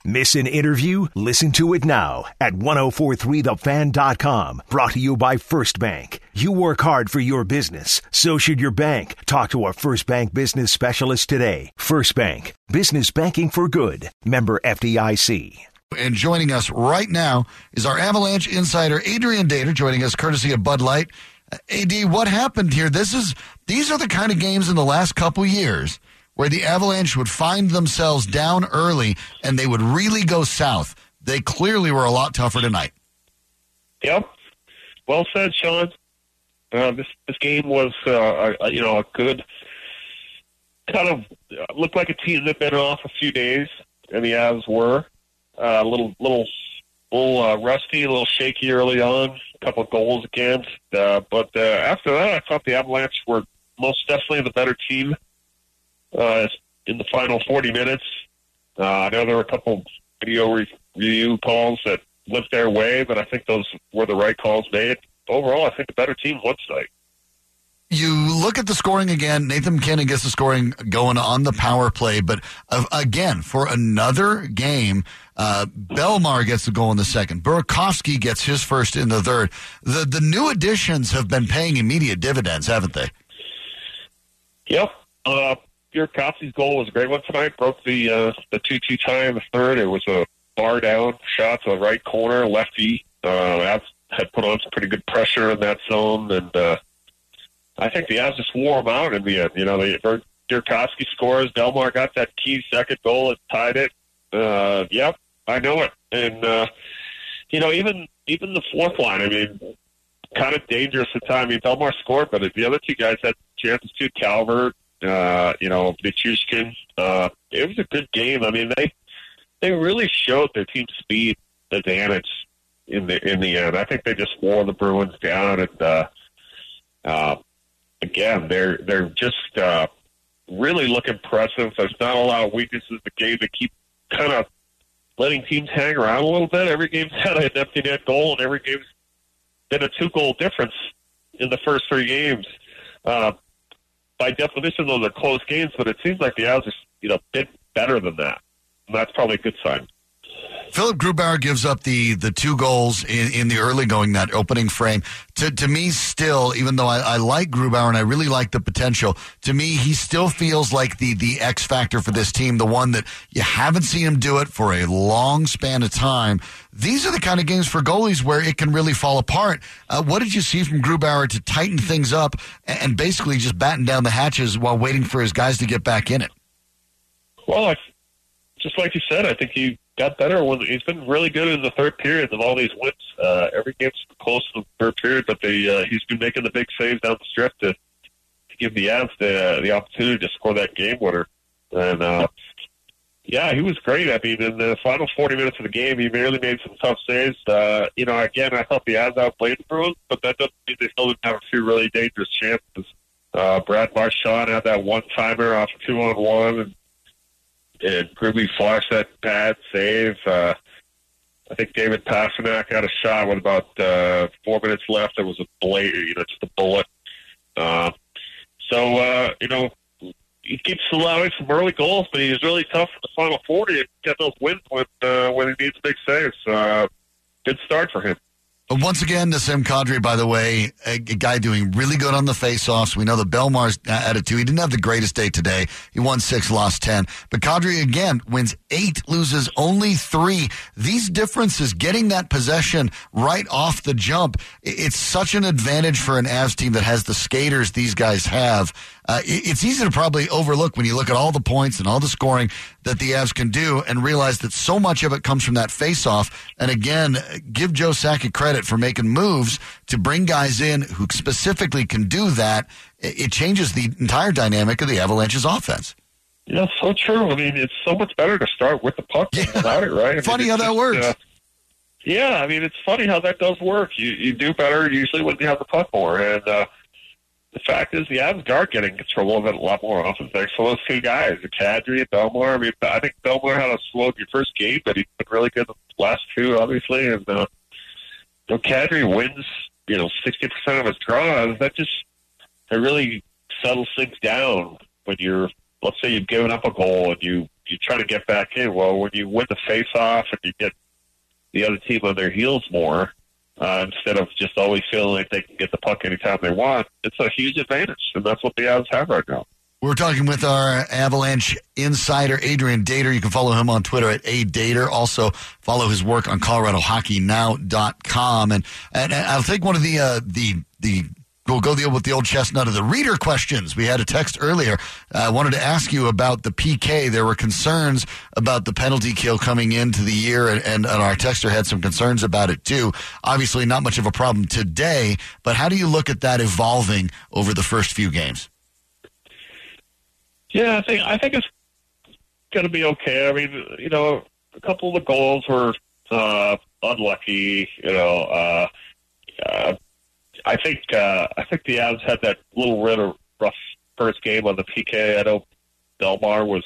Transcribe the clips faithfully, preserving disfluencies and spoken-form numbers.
Miss an interview? Listen to it now at ten forty-three the fan dot com. Brought to you by First Bank. You work hard for your business. So should your bank. Talk to a First Bank business specialist today. First Bank. Business banking for good. Member F D I C. And joining us right now is our Avalanche insider, Adrian Dater, joining us courtesy of Bud Light. Uh, A D, what happened here? This is These are the kind of games in the last couple years where the Avalanche would find themselves down early and they would really go south. They clearly were a lot tougher tonight. Yep. Well said, Sean. Uh, this this game was, uh, a, you know, a good kind of uh, looked like a team that had been off a few days, and the Avs were uh, a little, little, little uh, rusty, a little shaky early on. A couple of goals against, uh, but uh, after that, I thought the Avalanche were most definitely the better team. Uh, in the final forty minutes, uh, I know there were a couple video re- review calls that went their way, but I think those were the right calls made. Overall, I think the better team won tonight. You look at the scoring again. Nathan McKinnon gets the scoring going on the power play, but uh, again, for another game, uh, Belmar gets the goal in the second. Burakovsky gets his first in the third. The the new additions have been paying immediate dividends, haven't they? Yep. Uh, Burakovsky's goal was a great one tonight. Broke the uh, the two two tie in the third. It was a bar down shot to the right corner, lefty. Uh, had put on some pretty good pressure in that zone, and uh, I think the Avs just wore them out in the end. You know, they, Burakovsky scores. Belmar got that key second goal that tied it. Uh, yep, I know it. And, uh, you know, even even the fourth line, I mean, kind of dangerous at times. I mean, Belmar scored, but the other two guys had chances too. Calvert, uh, you know, Nichushkin. Uh, it was a good game. I mean, they they really showed their team speed advantage in the in the end. I think they just wore the Bruins down, and uh, uh, again, they're they're just uh, really look impressive. There's not a lot of weaknesses in the game. They keep kind of letting teams hang around a little bit. Every game's had an empty net goal, and every game's been a two goal difference in the first three games. Uh, by definition, those are close games, but it seems like the Avs are, you know, a bit better than that. And that's probably a good sign. Philip Grubauer gives up the the two goals in, in the early going, that opening frame. To to me, still, even though I, I like Grubauer and I really like the potential, to me, he still feels like the, the X factor for this team, the one that you haven't seen him do it for a long span of time. These are the kind of games for goalies where it can really fall apart. Uh, what did you see from Grubauer to tighten things up and basically just batten down the hatches while waiting for his guys to get back in it? Well, I, just like you said, I think he got better. When he's been really good in the third period of all these wins. Uh, every game's close to the third period, but they, uh, he's been making the big saves down the stretch to, to give the Avs the, uh, the opportunity to score that game winner. And, uh, yeah, he was great. I mean, in the final forty minutes of the game, he really made some tough saves. Uh, you know, again, I thought the Avs outplayed the Bruins, but that doesn't mean they still didn't have a few really dangerous chances. Uh, Brad Marchand had that one-timer off two on one, and And Gridley flashed that bad save. Uh, I think David Pastrnak had a shot with about uh, four minutes left. There was a blade, you know, just a bullet. Uh, so, uh, you know, he keeps allowing some early goals, but he's really tough in the final forty and get those wins when, uh, when he needs big saves. Uh, good start for him. Once again, Nassim Kadri, by the way, a, a guy doing really good on the faceoffs. We know the Belmar's at it too. He didn't have the greatest day today. He won six, lost ten. But Kadri, again, wins eight, loses only three. These differences, getting that possession right off the jump, it's such an advantage for an Avs team that has the skaters these guys have. Uh, it's easy to probably overlook when you look at all the points and all the scoring that the Avs can do and realize that so much of it comes from that faceoff. And again, give Joe Sakic credit for making moves to bring guys in who specifically can do that. It changes the entire dynamic of the Avalanche's offense. Yeah, so true. I mean, it's so much better to start with the puck than yeah. without it, right? I Funny mean, how that just, works. Uh, yeah, I mean, it's funny how that does work. You you do better usually when you have the puck more. And uh, the fact is the Avs are getting control of it a lot more often thanks to those two guys, Kadri and Belmar. I mean, I think Belmar had a slow your first game, but he's been really good the last two, obviously. And uh, you know, Kadri wins, you know, sixty percent of his draws. That just it really settles things down when you're let's say you've given up a goal and you, you try to get back in. Well, when you win the face-off and you get the other team on their heels more, uh, instead of just always feeling like they can get the puck anytime they want, it's a huge advantage, and that's what the Avs have right now. We're talking with our Avalanche insider, Adrian Dater. You can follow him on Twitter at A Dater. Also, follow his work on Colorado Hockey Now dot com. And, and I'll take one of the, uh, the, the, we'll go deal with the old chestnut of the reader questions. We had a text earlier. I uh, wanted to ask you about the P K. There were concerns about the penalty kill coming into the year, and, and, and our texter had some concerns about it too. Obviously, not much of a problem today, but how do you look at that evolving over the first few games? Yeah, I think I think it's going to be okay. I mean, you know, a couple of the goals were uh, unlucky. You know, uh, uh, I think uh, I think the Avs had that little bit of rough first game on the P K. I know Bellemare was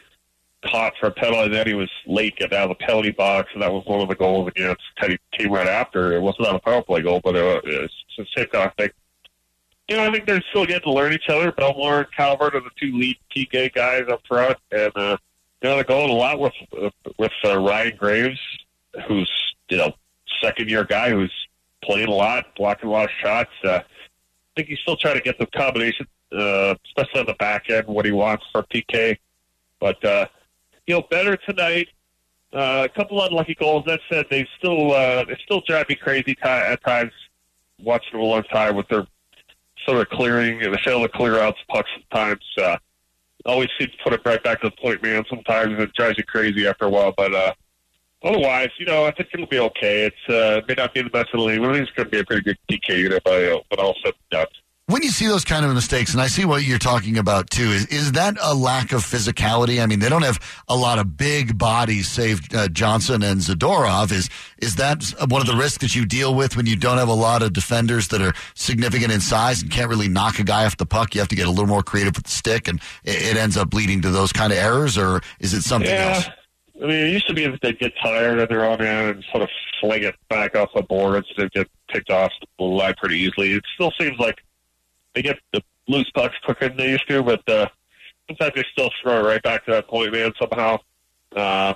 caught for a penalty, then he was late getting out of the penalty box, and that was one of the goals against Teddy team right after. It wasn't on a power play goal, but uh, it's the same kind of thing. You know, I think they're still getting to learn each other. Bellemare and Calvert are the two lead P K guys up front, and uh, you know they're going a lot with uh, with uh, Ryan Graves, who's you know second year guy who's playing a lot, blocking a lot of shots. Uh, I think he's still trying to get the combination, uh, especially on the back end, what he wants for P K. But uh, you know, better tonight. Uh, a couple unlucky goals. That said, they still uh, they still drive me crazy t- at times watching them a long time with their sort of clearing, and they fail to clear out the pucks sometimes. Uh, always seem to put it right back to the point man sometimes. It drives you crazy after a while. But uh, otherwise, you know, I think it'll be okay. It's uh, it may not be the best in the league, but I think it's going to be a pretty good P K unit by, uh, but all said and done. When you see those kind of mistakes, and I see what you're talking about too, is is that a lack of physicality? I mean, they don't have a lot of big bodies, save uh, Johnson and Zadorov. Is is that one of the risks that you deal with when you don't have a lot of defenders that are significant in size and can't really knock a guy off the puck? You have to get a little more creative with the stick, and it, it ends up leading to those kind of errors, or is it something yeah. else? I mean, it used to be that they'd get tired and they're on end and sort of fling it back off the boards. They'd get picked off the line pretty easily. It still seems like they get the loose pucks quicker than they used to, but uh, sometimes they still throw it right back to that point man somehow. Uh,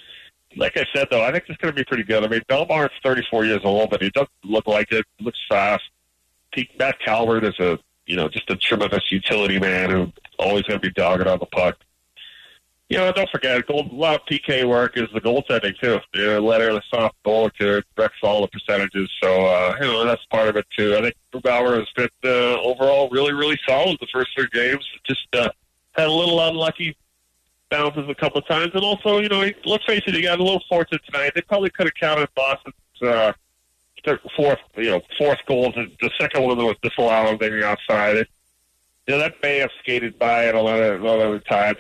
like I said, though, I think it's going to be pretty good. I mean, Bellemare's thirty-four years old, but he doesn't look like it. He looks fast. Matt Calvert is a, you know, just a tremendous utility man who's always going to be dogging on the puck. You know, don't forget, goal, a lot of P K work is the goaltending, too. You know, letter, the soft goal, to wrecks all the percentages. So, uh, you know, that's part of it, too. I think Grubauer has been uh, overall really, really solid the first three games. Just uh, had a little unlucky bounces a couple of times. And also, you know, he, let's face it, he got a little fortunate tonight. They probably could have counted Boston's uh, fourth, you know, fourth goal. The second one was disallowed, maybe outside it. You know, that may have skated by it a lot of, a lot of times.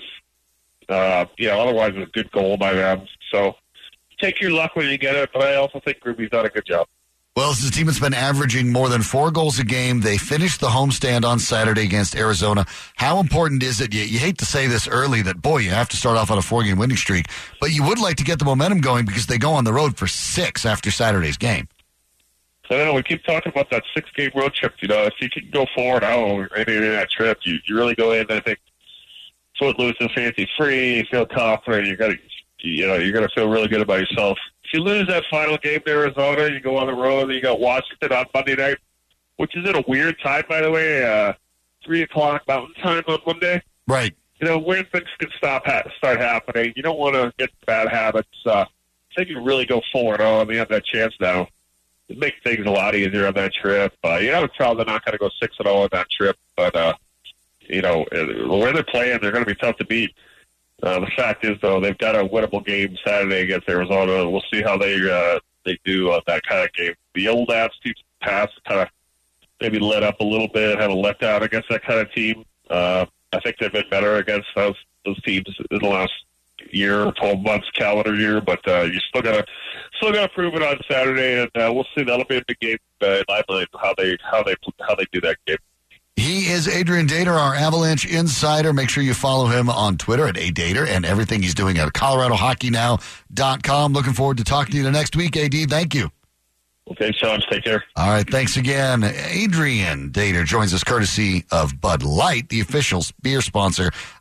Uh, you know, otherwise it's a good goal by them. So take your luck when you get it, but I also think Ruby's done a good job. Well, this is a team that's been averaging more than four goals a game. They finished the homestand on Saturday against Arizona. How important is it? You, you hate to say this early that, boy, you have to start off on a four-game winning streak, but you would like to get the momentum going because they go on the road for six after Saturday's game. So, I know we keep talking about that six-game road trip. You know, if you can go forward out in that trip, you, you really go in, I think, footloose and fancy-free, you feel confident, you're gonna, you know, you're gonna feel really good about yourself. If you lose that final game to Arizona, you go on the road, and you got Washington on Monday night, which is at a weird time, by the way, uh, three o'clock Mountain Time on Monday. Right. You know, weird things can stop ha- start happening. You don't want to get bad habits. Uh, I think you really go forward. Oh, and they have that chance now. It makes things a lot easier on that trip. Uh, you have a trouble. They're not going to go six and zero on that trip, but. Uh, You know, the way they're playing, they're going to be tough to beat. Uh, the fact is, though, they've got a winnable game Saturday against Arizona. We'll see how they uh, they do on that kind of game. The old Avs teams past kind of maybe let up a little bit, had a letdown against that kind of team. Uh, I think they've been better against those those teams in the last year, twelve months, calendar year. But uh, you still got to still got to prove it on Saturday, and uh, we'll see. That'll be a big game uh, in my mind. How they how they how they do that game. He is Adrian Dater, our Avalanche insider. Make sure you follow him on Twitter at A Dater and everything he's doing at Colorado Hockey Now dot com. Looking forward to talking to you the next week, A D. Thank you. Okay, Sean. Take care. All right. Thanks again. Adrian Dater joins us courtesy of Bud Light, the official beer sponsor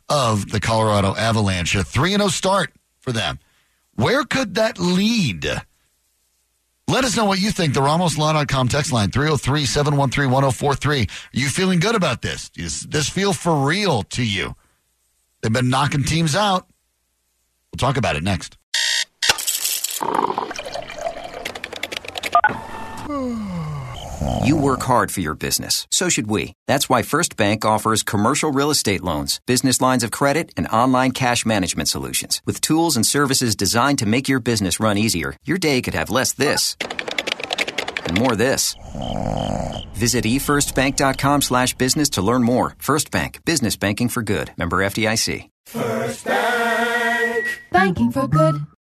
of the Colorado Avalanche. A three and oh start for them. Where could that lead? Let us know what you think. The Ramos Law dot com text line, three oh three, seven one three, one oh four three. Are you feeling good about this? Does this feel for real to you? They've been knocking teams out. We'll talk about it next. You work hard for your business. So should we. That's why First Bank offers commercial real estate loans, business lines of credit, and online cash management solutions. With tools and services designed to make your business run easier, your day could have less this and more this. Visit e first bank dot com slash business to learn more. First Bank. Business banking for good. Member F D I C. First Bank. Banking for good.